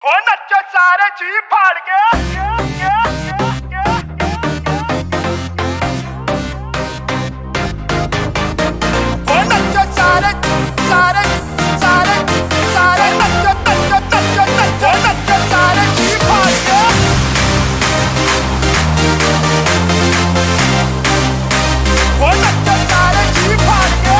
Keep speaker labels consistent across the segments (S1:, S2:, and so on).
S1: हो नच्चो सारे जी फाड़ के हो नच्चो सारे सारे सारे सारे नच्चो नच्चो नच्चो नच्चो नच्चो सारे जी फाड़ के हो नच्चो सारे जी फाड़ के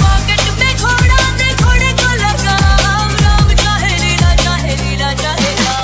S2: चाहे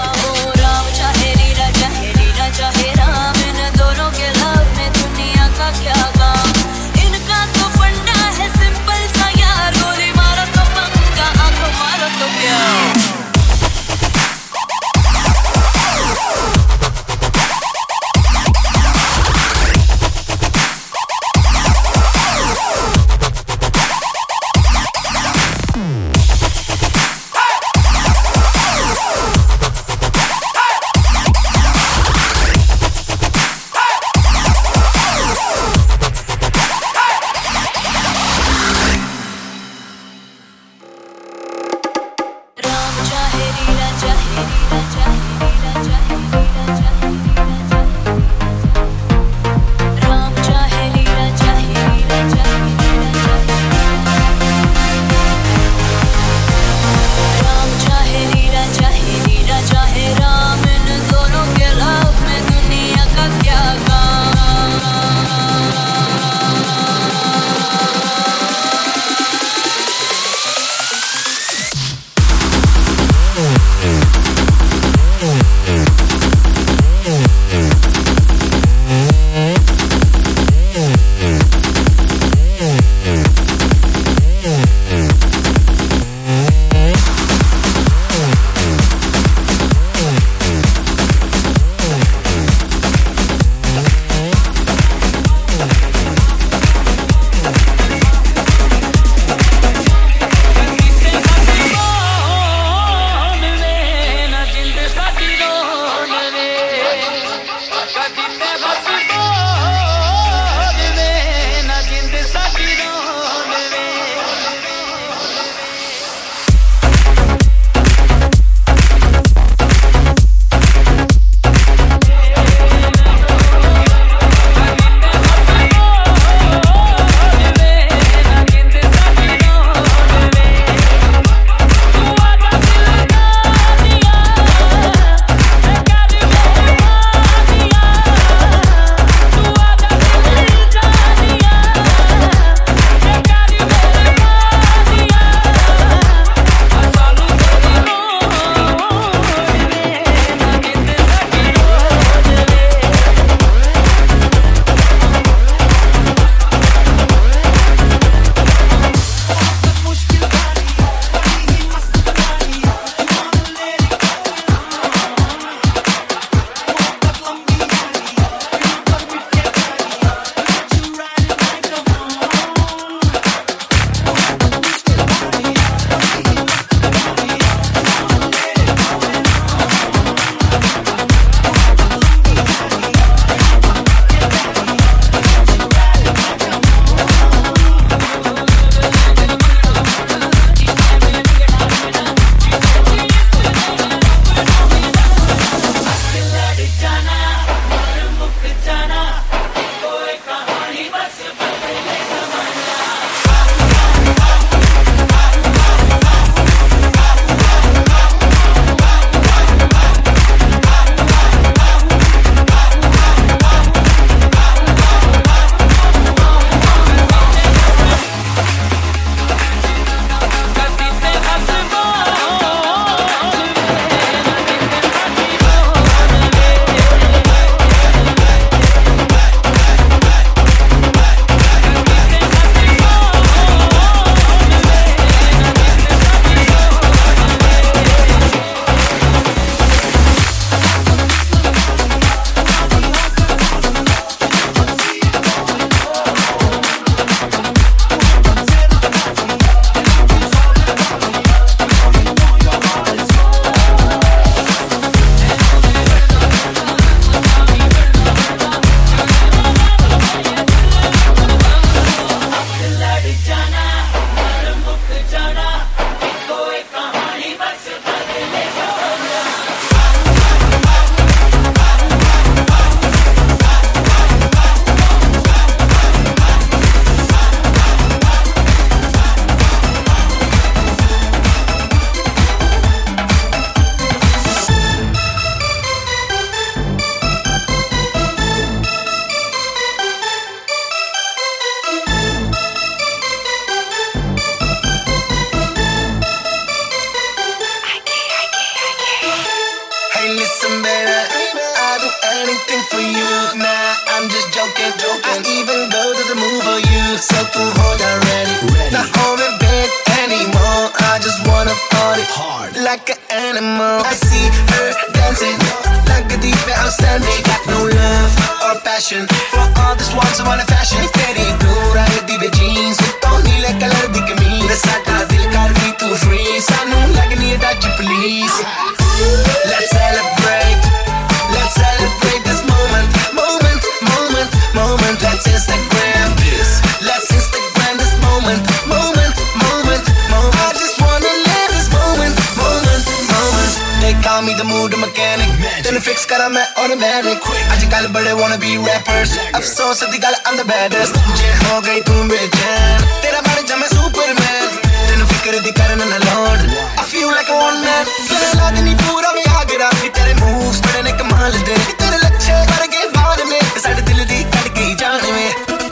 S2: Listen, baby, I'll do anything for you. Nah, I'm just joking. I even go to the moon for you. So tu hold on ready. Not home in bed anymore. I just wanna party hard like an animal. I see her dancing like a deep outstanding. Got no love or passion for all this wants of all the fashion. Teri dura di be jeans, to neele color di kameez. Sata dil kar di tu free. Sanu lagni hai Dutch police. Let's celebrate. Let's celebrate this moment. Moment, moment, moment. Let's Instagram this. Let's Instagram this moment. Moment, moment, moment. I just wanna live this moment. Moment, moment. They call me the mood mechanic. Then fix kara main automatic. Ajkal bade wanna be rappers. Afsoos di gal I'm the baddest. Je ho gayi tu bejan. Tera ban ja main Superman. Then fikr di karna na load. I feel like a one man. Tera laad nahi pura me agra. Tere moves bade ne kamal de. Tere lakshe par ke baad mein. Sade dil di kad gayi jaan mein.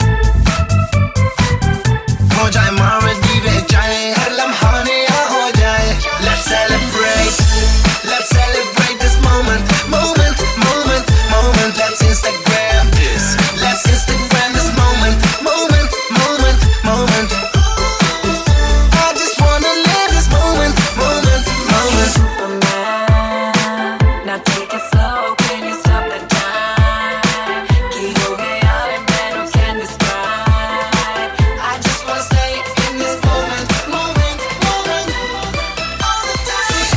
S2: Ho jaye maame dive jaye. Har lamha ne ho jaye. Let's celebrate. Let's celebrate this moment. Moment, moment, moment. Let's Instagram this. Let's Instagram this moment. Moment, moment, moment. I just wanna live this moment. Moment, moment.
S3: Superman, now take it slow. Can you stop the time? Ki ho gaya hai main can't describe.
S2: I just wanna stay in this moment. Moment, moment. All the time.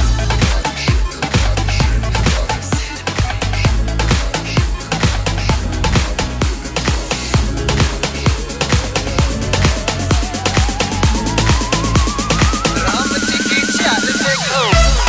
S2: Ram ji की चाल देखो.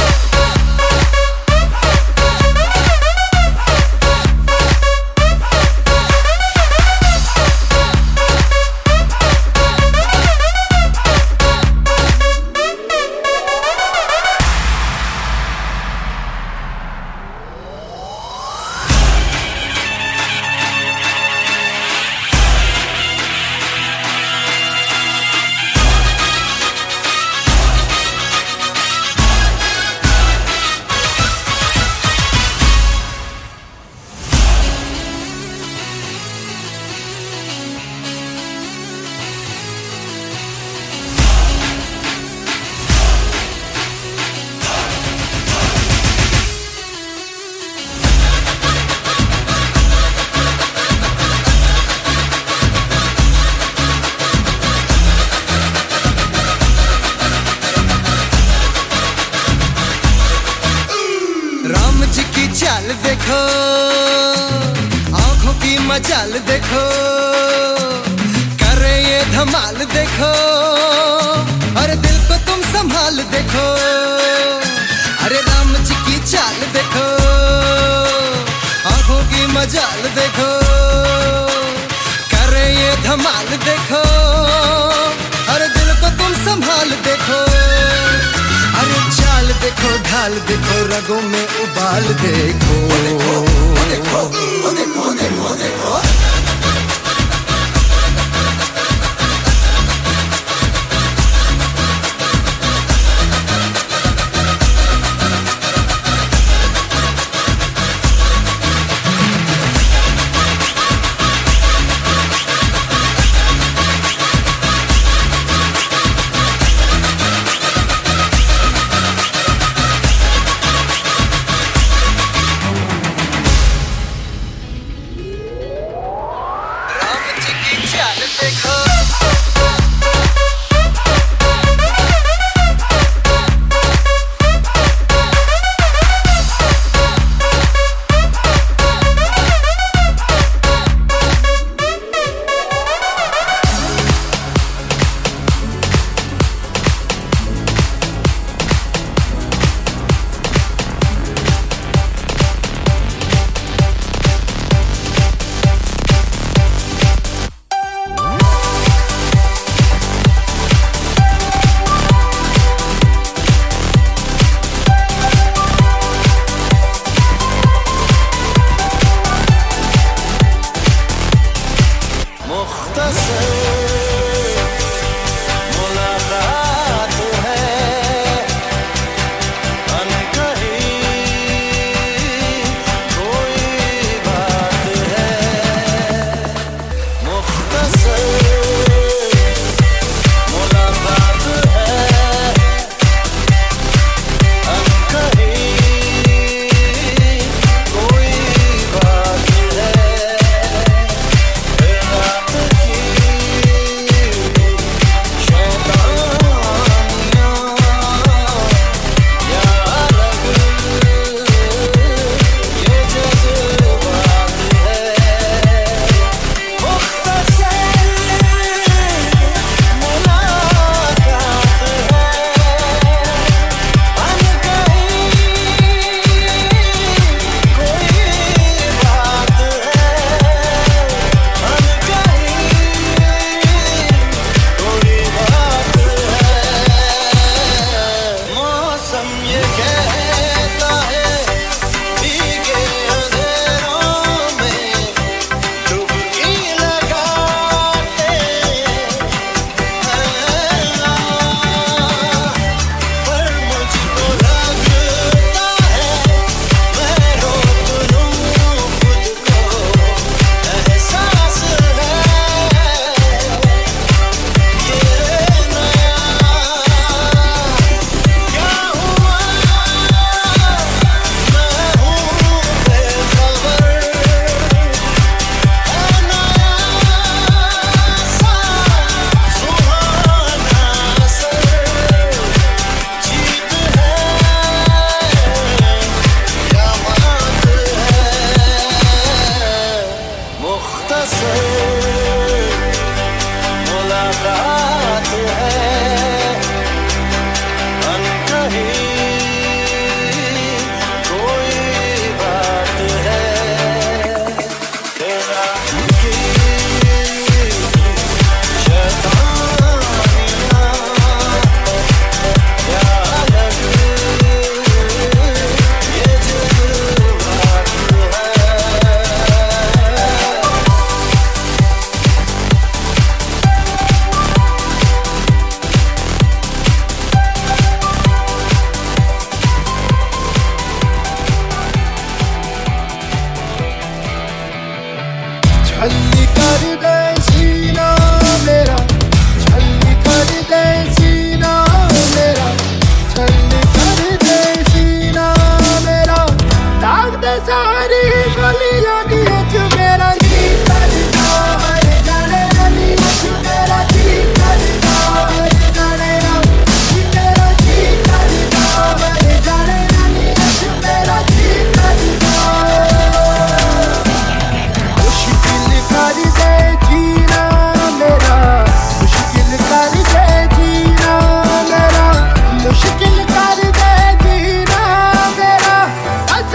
S2: राम जी की चाल देखो, आंखों की मचाल देखो, करे ये धमाल देखो, अरे दिल को तुम संभाल देखो. अरे राम जी की चाल देखो, आंखों की मचाल देखो, करे ये धमाल देखो, अरे दिल को तुम संभाल देखो. अरे चाल देखो, ढाल देखो, रगों में उबाल देखो. देखो, देखो, देखो, देखो, देखो.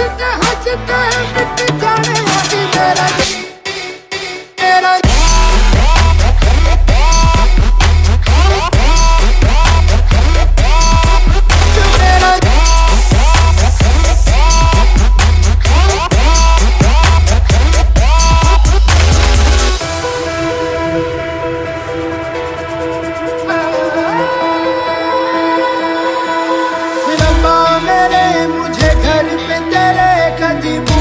S1: हंसते हंसते मिट जाने वाली मेरा मेरा मेरे मुझे घर पे तेरे कदम